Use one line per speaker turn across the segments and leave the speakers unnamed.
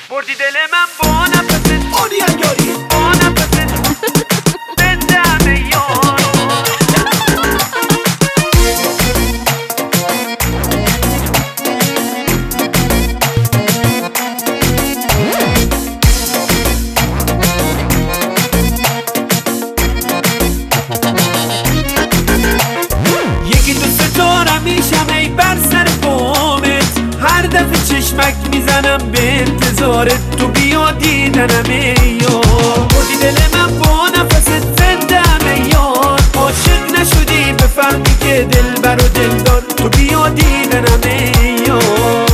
بردی دل من با نفست
آنی انگاری
با نفست به دم یارو
یکی دوست دارم میشم ای بر سر بامت، هر دفعه چشمک میزنم به انتظارت، تو بیا دیدنم ای یار. بردی دل من با نفست زندم ای یار، عاشق نشدی بفهمی که دل بر و دلدار، تو بیا دیدنم ای یار.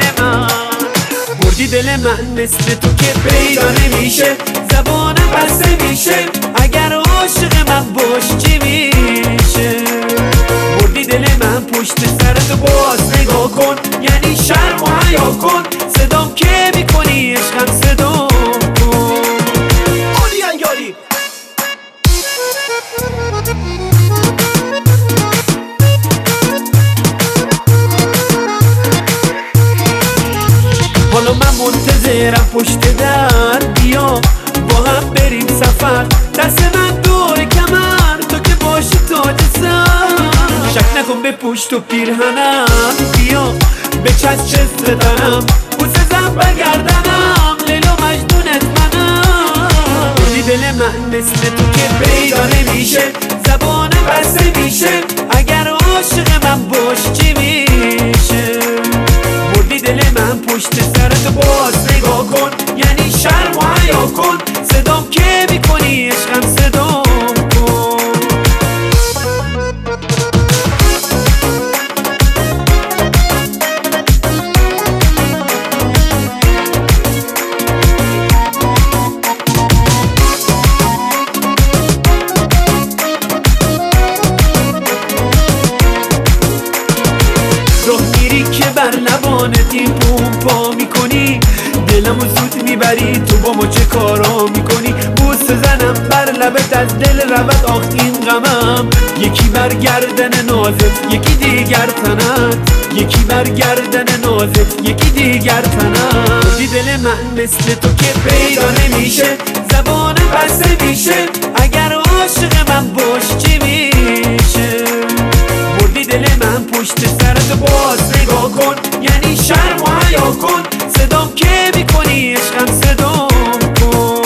بردی دل من مثل تو که پیدا نمیشه، زبانم بسته میشه، اگر عاشق من باشی چی میشه؟ بردی دل من پشت سرت باز نگاه کن، یعنی شرم و حیا کن، صدام که میکنی عشقم صدام کن. آنی انگاری حالا من منتظرم پشت در، بیا با هم بریم سفر، دست من دور کمر، تو که باشی تاج سر، شک نکن به پشت و پیرهنم، بیا بچسب چست تنم، بوسه زن برگردنم، لیلا مجنونت منم. بردی دل من مثل تو که پیدا نمیشه، زبانم بسته میشه، اگر عاشق من باشی چی میشه؟ بردی دل من پشت سرت باز نگاه کن، یعنی شرم و حیا کن، صدام که میکنی عشقم صدام کن. راه میری که بر لبانت این پا میکنی، دلمو زود میبری، تو با ما چه کارا میکنی؟ بوسه زنم بر لبت از دل رود آخ این غمم، یکی بر گردن نازت یکی دیگر تنت، یکی بر گردن نازت یکی دیگر تنت. بردی دل من مثل تو که پیدا نمیشه، زبانم بسته میشه، اگر عاشق من باشی چی میشه؟ بردی دل من پشت سرت باز نگاه کن، یعنی شرم و حیا کن، صدام که میکنی عشقم صدام کن.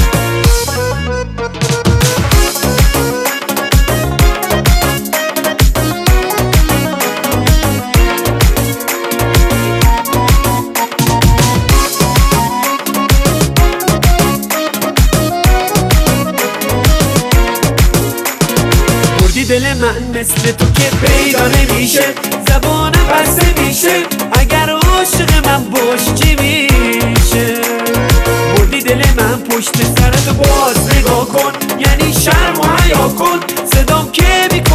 بردی دل من مثل تو که پیدا نمیشه، زبانم بسته میشه، اگر عاشق من باشی چی میشه؟ بردی دل من پشت سرت باز نگاه کن، یعنی شرم و حیا کن، صدام که میکنی